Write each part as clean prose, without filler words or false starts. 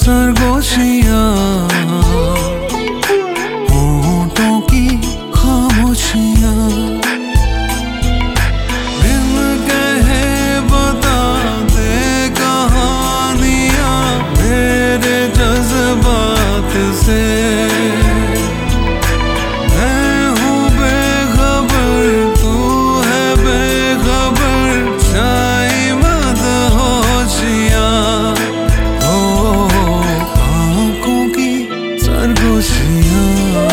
सरगोशियां, होठों की खामोशियां, बिन कहे बता दे कहानियां मेरे जज्बात से। मैं हूँ बेखबर, तू है बेखबर, छाई मदहोशियां, आँखों की सरगोशियां,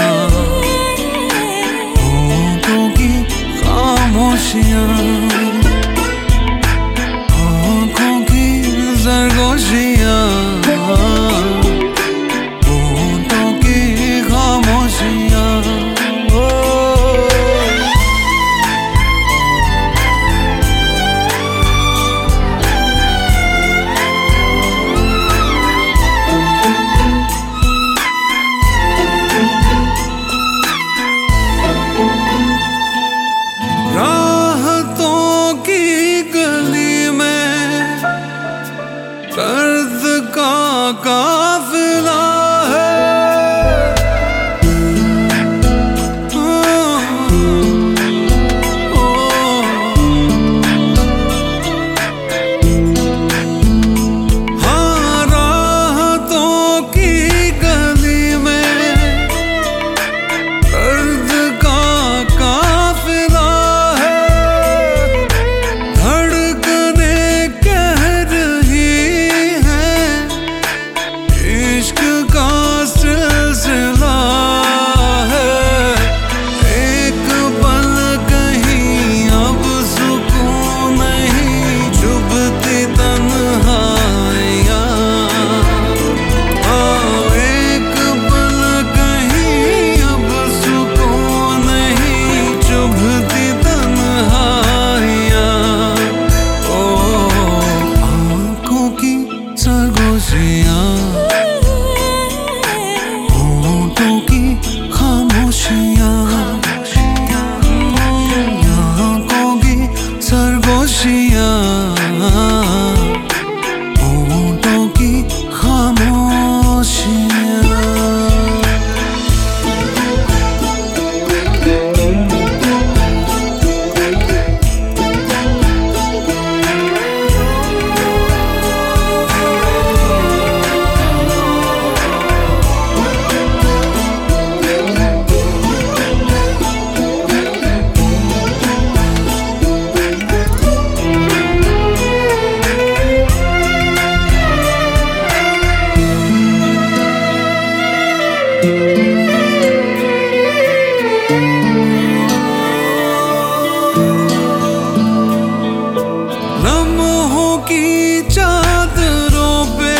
होठों की खामोशियां, आँखों की सरगोशियां, होठों की खामोशियां। राहतों की गली में दर्द का काफिला है, हाँ राहतों की गली में दर्द का काफिला है, धड़कने कह रही है इश्क का सिलसिला है। एक पल कहीं अब सुकून नहीं, चुभती तन्हाइयाँ, एक पल कहीं अब सुकून नहीं, चुभती तन्हाइयाँ। आँखों की सरगोशियां, होठों की खामोशियां, आँखों की सरगोशियां, होठों की खामोशियां। लम्हों की चादरों पे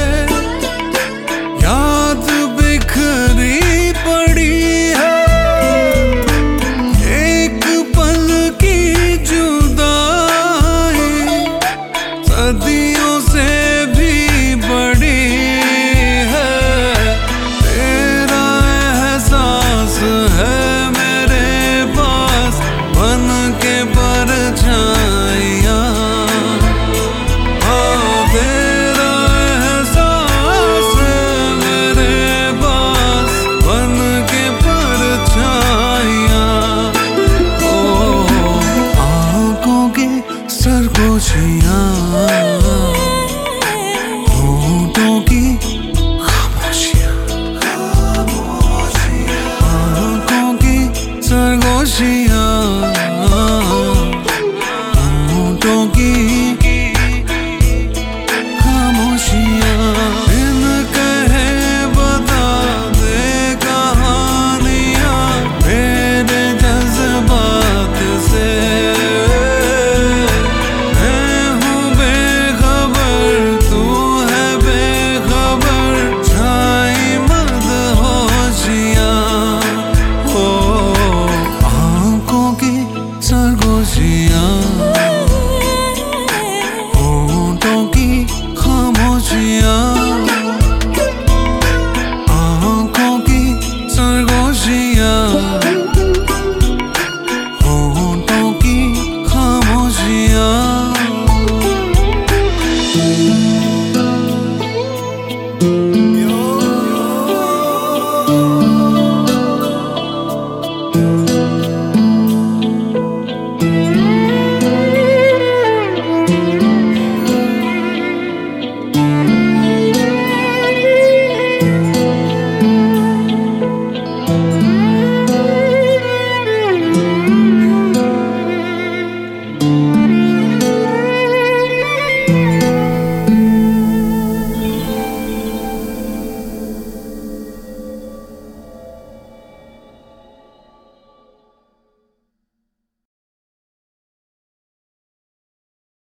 याद बिखरी पड़ी है, एक पल की जुदाई सदियों